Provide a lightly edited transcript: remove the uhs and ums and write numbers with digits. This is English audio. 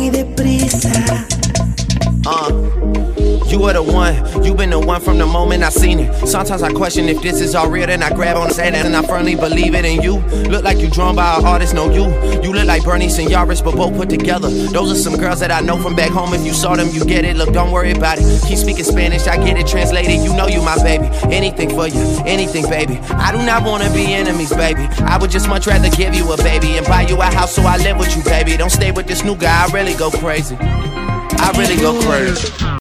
muy deprisa. You were the one, you been the one from the moment I seen it. Sometimes I question if this is all real, then I grab on the say that and I firmly believe it in you. Look like you drawn by an artist, no you. You look like Bernice and Yaris, but both put together. Those are some girls that I know from back home. If you saw them, you get it. Look, don't worry about it. Keep speaking Spanish, I get it translated. You know you my baby. Anything for you, anything, baby. I do not wanna be enemies, baby. I would just much rather give you a baby and buy you a house so I live with you, baby. Don't stay with this new guy, I really go crazy. I really go crazy.